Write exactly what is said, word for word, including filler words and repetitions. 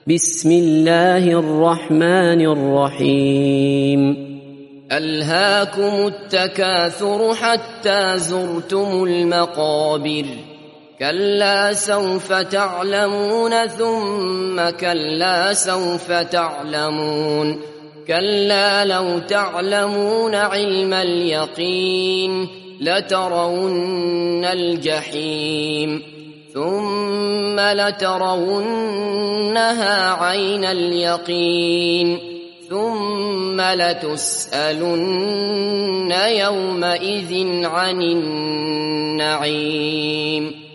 بسم الله الرحمن الرحيم ألهاكم التكاثر حتى زرتم المقابر كلا سوف تعلمون ثم كلا سوف تعلمون كلا لو تعلمون علم اليقين لترون الجحيم ثم لترونها عين اليقين ثم لتسألن يومئذ عن النعيم